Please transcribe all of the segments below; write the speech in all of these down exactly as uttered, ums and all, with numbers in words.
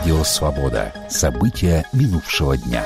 Радио «Свобода». События минувшего дня.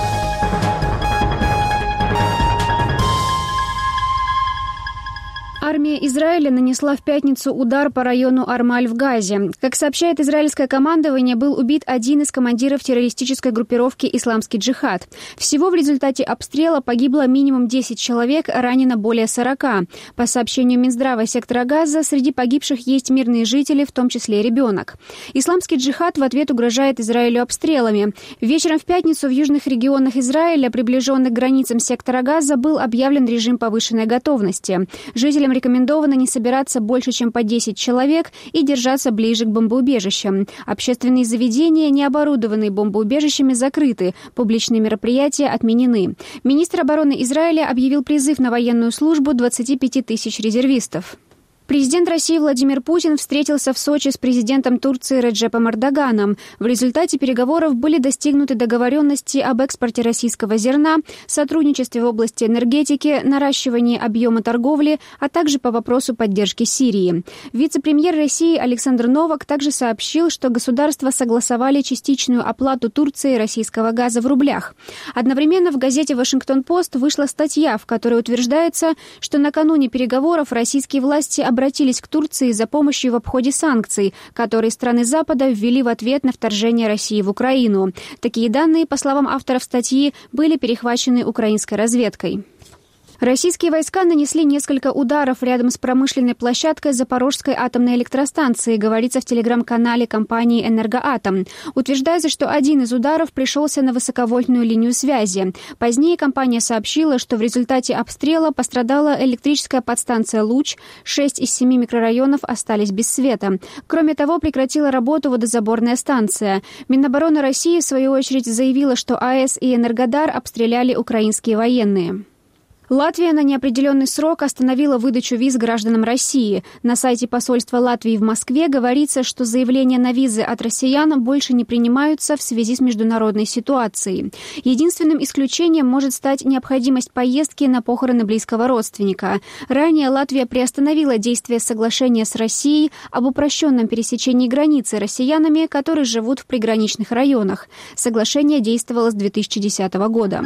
Армия Израиля нанесла в пятницу удар по району Армаль в Газе. Как сообщает израильское командование, был убит один из командиров террористической группировки «Исламский джихад». Всего в результате обстрела погибло минимум десять человек, ранено более сорока. По сообщению Минздрава сектора Газа, среди погибших есть мирные жители, в том числе ребенок. «Исламский джихад» в ответ угрожает Израилю обстрелами. Вечером в пятницу в южных регионах Израиля, приближенных к границам сектора Газа, был объявлен режим повышенной готовности. Жителям рекомендовано не собираться больше, чем по десять человек и держаться ближе к бомбоубежищам. Общественные заведения, не оборудованные бомбоубежищами, закрыты. Публичные мероприятия отменены. Министр обороны Израиля объявил призыв на военную службу двадцати пяти тысяч резервистов. Президент России Владимир Путин встретился в Сочи с президентом Турции Реджепом Эрдоганом. В результате переговоров были достигнуты договоренности об экспорте российского зерна, сотрудничестве в области энергетики, наращивании объема торговли, а также по вопросу поддержки Сирии. Вице-премьер России Александр Новак также сообщил, что государства согласовали частичную оплату Турции российского газа в рублях. Одновременно в газете «Вашингтон-Пост» вышла статья, в которой утверждается, что накануне переговоров российские власти обратились к Турции за помощью в обходе санкций, которые страны Запада ввели в ответ на вторжение России в Украину. Такие данные, по словам авторов статьи, были перехвачены украинской разведкой. Российские войска нанесли несколько ударов рядом с промышленной площадкой Запорожской атомной электростанции, говорится в телеграм-канале компании «Энергоатом». Утверждается, что один из ударов пришелся на высоковольтную линию связи. Позднее компания сообщила, что в результате обстрела пострадала электрическая подстанция «Луч», шесть из семи микрорайонов остались без света. Кроме того, прекратила работу водозаборная станция. Минобороны России, в свою очередь, заявила, что АЭС и Энергодар обстреляли украинские военные. Латвия на неопределенный срок остановила выдачу виз гражданам России. На сайте посольства Латвии в Москве говорится, что заявления на визы от россиян больше не принимаются в связи с международной ситуацией. Единственным исключением может стать необходимость поездки на похороны близкого родственника. Ранее Латвия приостановила действие соглашения с Россией об упрощенном пересечении границы россиянами, которые живут в приграничных районах. Соглашение действовало с две тысячи десятого года.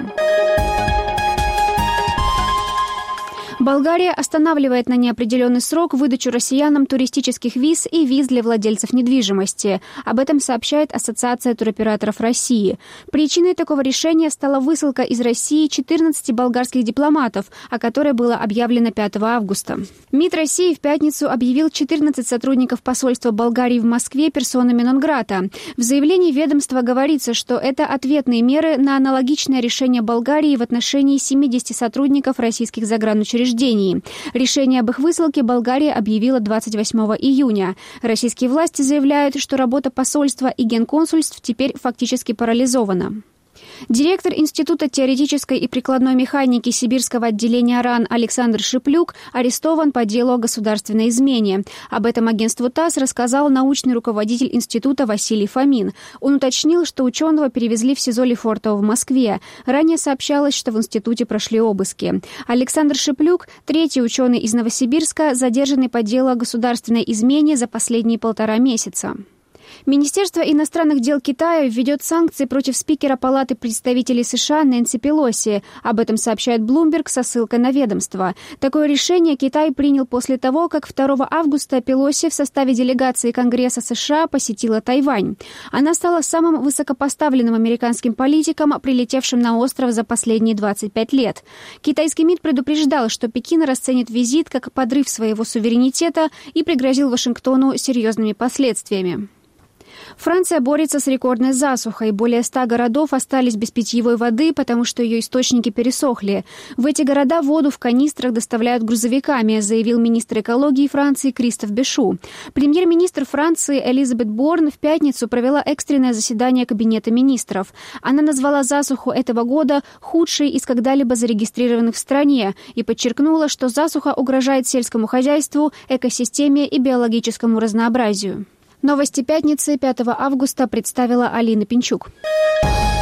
Болгария останавливает на неопределенный срок выдачу россиянам туристических виз и виз для владельцев недвижимости. Об этом сообщает Ассоциация туроператоров России. Причиной такого решения стала высылка из России четырнадцати болгарских дипломатов, о которой было объявлено пятого августа. МИД России в пятницу объявил четырнадцать сотрудников посольства Болгарии в Москве персонами нон-грата. В заявлении ведомства говорится, что это ответные меры на аналогичное решение Болгарии в отношении семидесяти сотрудников российских загранучреждений. Решение об их высылке Болгария объявила двадцать восьмого июня. Российские власти заявляют, что работа посольства и генконсульств теперь фактически парализована. Директор Института теоретической и прикладной механики Сибирского отделения РАН Александр Шиплюк арестован по делу о государственной измене. Об этом агентству ТАСС рассказал научный руководитель института Василий Фомин. Он уточнил, что ученого перевезли в СИЗО Лефортово в Москве. Ранее сообщалось, что в институте прошли обыски. Александр Шиплюк, третий ученый из Новосибирска, задержанный по делу о государственной измене за последние полтора месяца. Министерство иностранных дел Китая введет санкции против спикера Палаты представителей США Нэнси Пелоси. Об этом сообщает Bloomberg со ссылкой на ведомство. Такое решение Китай принял после того, как второго августа Пелоси в составе делегации Конгресса США посетила Тайвань. Она стала самым высокопоставленным американским политиком, прилетевшим на остров за последние двадцать пять лет. Китайский МИД предупреждал, что Пекин расценит визит как подрыв своего суверенитета и пригрозил Вашингтону серьезными последствиями. Франция борется с рекордной засухой. Более ста городов остались без питьевой воды, потому что ее источники пересохли. В эти города воду в канистрах доставляют грузовиками, заявил министр экологии Франции Кристоф Бешу. Премьер-министр Франции Элизабет Борн в пятницу провела экстренное заседание Кабинета министров. Она назвала засуху этого года худшей из когда-либо зарегистрированных в стране и подчеркнула, что засуха угрожает сельскому хозяйству, экосистеме и биологическому разнообразию. Новости пятницы пятого августа представила Алина Пинчук.